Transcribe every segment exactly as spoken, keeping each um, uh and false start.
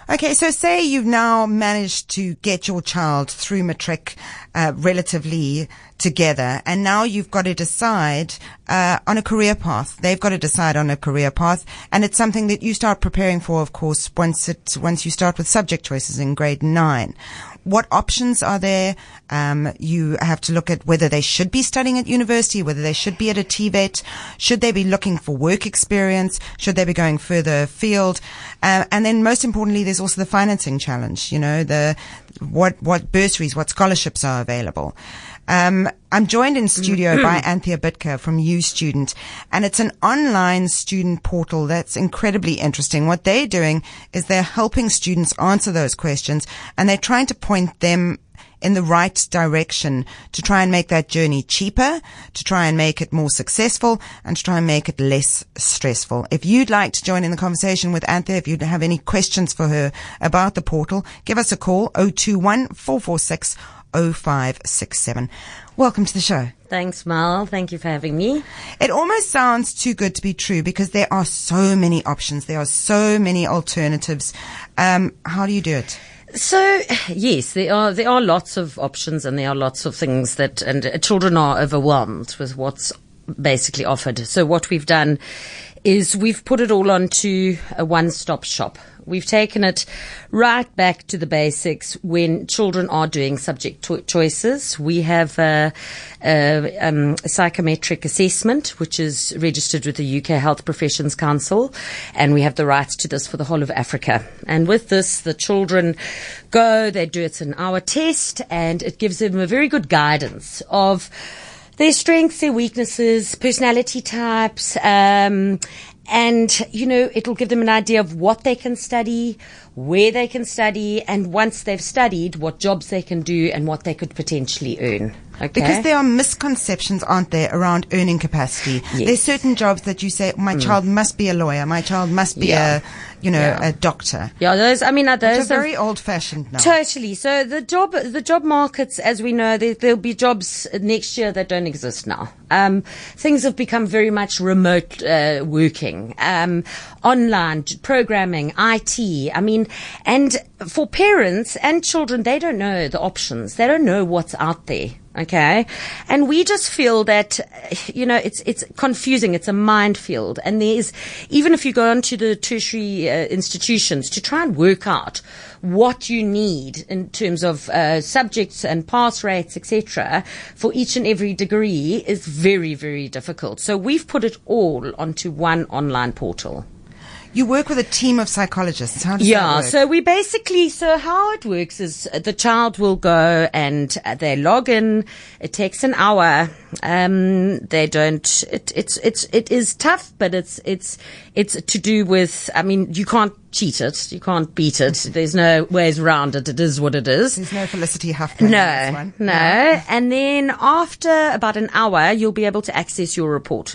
Okay, so say you've now managed to get your child through matric uh, relatively together, and now you've got to decide uh, on a career path. They've got to decide on a career path, and it's something that you start preparing for, of course, once it once you start with subject choices in grade nine. What options are there? Um, you have to look at whether they should be studying at university, whether they should be at a T V E T, should they be looking for work experience, should they be going further afield, uh, and then most importantly, there's also the financing challenge. You know, the what what bursaries, what scholarships are available. Um, I'm joined in studio by Anthea Bitker from U Student, and it's an online student portal that's incredibly interesting. What they're doing is they're helping students answer those questions, and they're trying to point them in the right direction to try and make that journey cheaper, to try and make it more successful, and to try and make it less stressful. If you'd like to join in the conversation with Anthea, if you have any questions for her about the portal, give us a call, oh two one, four four six, oh five six seven. Welcome to the show. Thanks, Mal. Thank you for having me. It almost sounds too good to be true because there are so many options. There are so many alternatives. Um, how do you do it? So, yes, there are there are lots of options, and there are lots of things that, and uh, children are overwhelmed with what's basically offered. So what we've done is we've put it all onto a one-stop shop. We've taken it right back to the basics when children are doing subject to- choices. We have a, a, um, a psychometric assessment, which is registered with the U K Health Professions Council, and we have the rights to this for the whole of Africa. And with this, the children go, they do it's an hour test, and it gives them a very good guidance of their strengths, their weaknesses, personality types, um, and, you know, it'll give them an idea of what they can study, where they can study, and once they've studied, what jobs they can do and what they could potentially earn. Okay? Because there are misconceptions, aren't there, around earning capacity. Yes. There's certain jobs that you say, my mm. child must be a lawyer, my child must be yeah. a, you know, yeah. a doctor. Yeah, those, I mean, are those Which are very old-fashioned now. Totally. So the job, the job markets, as we know, there, there'll be jobs next year that don't exist now. Um, things have become very much remote uh, working, um, online programming, I T. I mean, and for parents and children, they don't know the options. They don't know what's out there. Okay. And we just feel that, you know, it's, it's confusing. It's a minefield. And there's, even if you go onto the tertiary uh, institutions to try and work out what you need in terms of uh, subjects and pass rates, et cetera, for each and every degree is very, very difficult. So we've put it all onto one online portal. You work with a team of psychologists. How does yeah, that work? so we basically, so how it works is the child will go and uh, they log in. It takes an hour. Um, they don't, it, it's, it's, it is tough, but it's, it's, it's to do with, I mean, you can't cheat it. You can't beat it. There's no ways around it. It is what it is. There's no Felicity Huffman. No, one. no. no. And then after about an hour, you'll be able to access your report.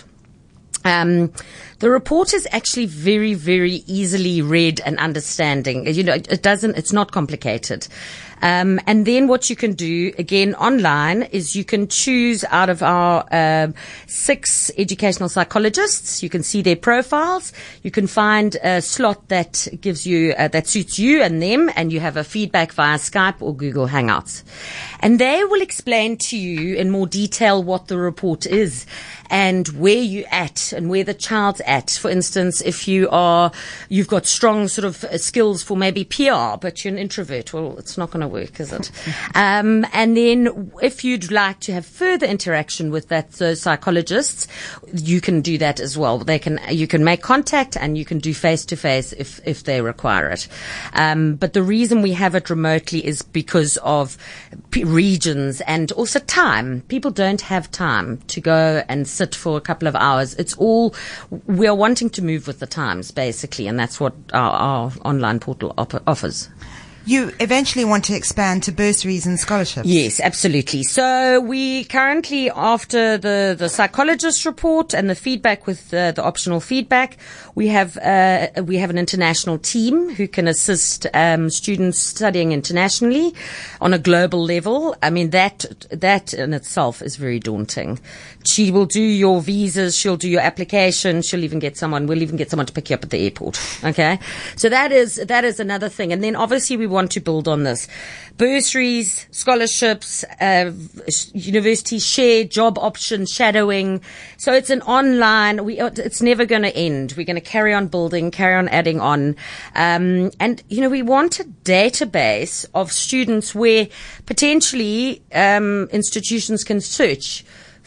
Um, the report is actually very, very easily read and understanding. You know, it, it doesn't, it's not complicated. Um, and then what you can do, again, online, is you can choose out of our um, six educational psychologists. You can see their profiles. You can find a slot that gives you, uh, that suits you and them, and you have a feedback via Skype or Google Hangouts. And they will explain to you in more detail what the report is and where you're at and where the child's at. For instance, if you are, you've got strong sort of skills for maybe P R, but you're an introvert, well, it's not going to work, is it? um, and then if you'd like to have further interaction with that, those psychologists, you can do that as well. They can, you can make contact and you can do face to face if, if they require it. Um, but the reason we have it remotely is because of p- regions and also time. People don't have time to go and sit for a couple of hours. It's all, we are wanting to move with the times, basically, and that's what our, our online portal op- offers. you eventually want to expand to bursaries and scholarships. Yes, absolutely. So we currently, after the, the psychologist report and the feedback with uh, the optional feedback, we have uh, we have an international team who can assist um, students studying internationally on a global level. I mean, that that in itself is very daunting. She will do your visas, she'll do your application, she'll even get someone, we'll even get someone to pick you up at the airport. Okay? So that is that is another thing. And then obviously we want to build on this. Bursaries, scholarships, uh, universities share, job options, shadowing. So it's an online, we, it's never going to end. We're going to carry on building, carry on adding on. Um, and, you know, we want a database of students where potentially um, institutions can search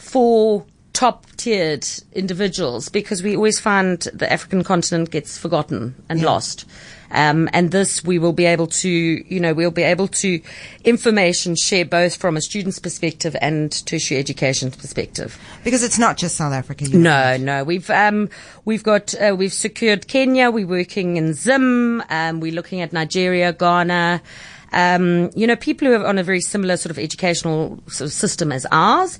for top-tiered individuals, because we always find the African continent gets forgotten and yeah. lost. Um, and this we will be able to, you know, we'll be able to information share both from a student's perspective and tertiary education perspective. Because it's not just South Africa. No, no. We've, um, we've got, uh, we've secured Kenya. We're working in Zim. Um, we're looking at Nigeria, Ghana. Um, you know, people who are on a very similar sort of educational sort of system as ours.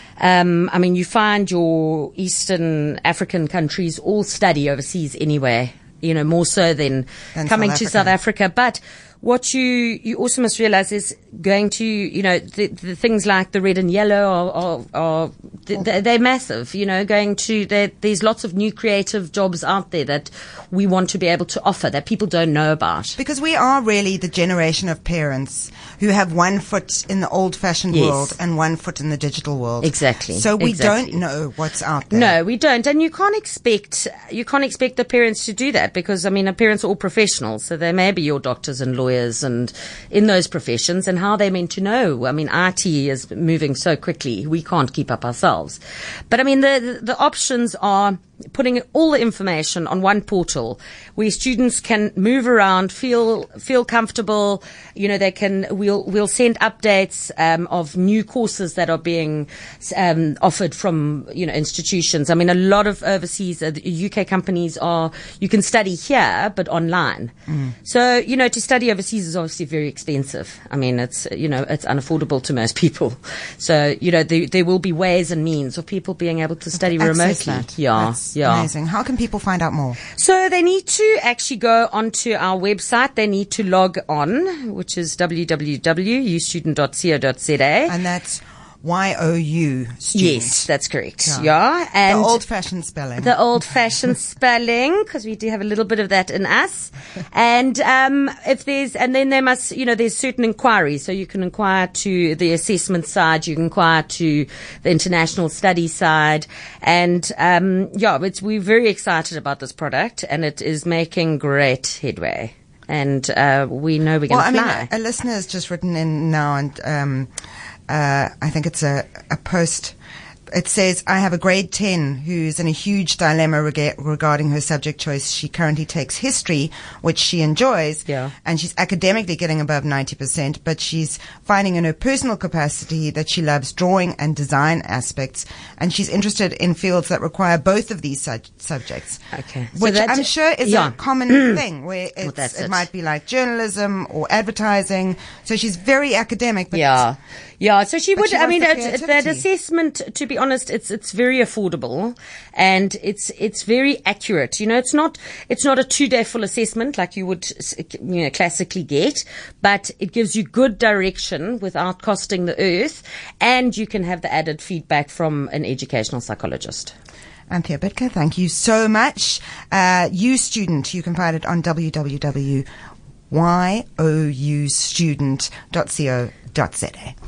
Um, I mean, you find your Eastern African countries all study overseas anyway. You know, more so than, than coming South to South Africa. But what you, you also must realize is going to, you know, the, the things like the red and yellow are, are, are they're, they're massive, you know, going to, there's lots of new creative jobs out there that we want to be able to offer that people don't know about. Because we are really the generation of parents who have one foot in the old-fashioned yes. world and one foot in the digital world. Exactly. So we exactly. don't know what's out there. No, we don't. And you can't expect, you can't expect the parents to do that, because, I mean, our parents are all professionals, so they may be your doctors and lawyers and in those professions, and how they're meant to know. I mean, I T is moving so quickly, we can't keep up ourselves. But I mean, the, the options are putting all the information on one portal where students can move around, feel feel comfortable. You know, they can. We'll we'll send updates um, of new courses that are being um, offered from you know institutions. I mean, a lot of overseas uh, U K companies are. You can study here, but online. Mm. So you know, to study overseas is obviously very expensive. I mean, it's you know it's unaffordable to most people. So you know, there, there will be ways and means of people being able to study remotely. That. Yeah. That's Yeah. amazing. How can people find out more? So they need to actually go onto our website. They need to log on, which is w w w dot u student dot co dot z a. And that's Y O U student. Yes, that's correct. Yeah. yeah. And the old-fashioned spelling. The old-fashioned spelling, because we do have a little bit of that in us. And um, if there's, and then there must, you know, there's certain inquiries. So you can inquire to the assessment side, you can inquire to the international study side. And um, yeah, it's, we're very excited about this product, and it is making great headway. And uh, we know we're going to well, fly. I mean, a, a listener has just written in now, and um, uh, I think it's a, a post. It says, I have a grade ten who's in a huge dilemma rega- regarding her subject choice. She currently takes history, which she enjoys, yeah. and she's academically getting above ninety percent, but she's finding in her personal capacity that she loves drawing and design aspects, and she's interested in fields that require both of these su- subjects. Okay. Which so I'm sure is yeah. a common thing, where it's, well, it, it might be like journalism or advertising. So she's very academic, but yeah. Yeah, so she would, she I mean, that, creativity. that assessment, to be honest, it's, it's very affordable, and it's, it's very accurate. You know, it's not, it's not a two day full assessment like you would, you know, classically get, but it gives you good direction without costing the earth, and you can have the added feedback from an educational psychologist. Anthea Bitker, thank you so much. Uh, you student, you can find it on w w w dot y o u student dot co dot z a.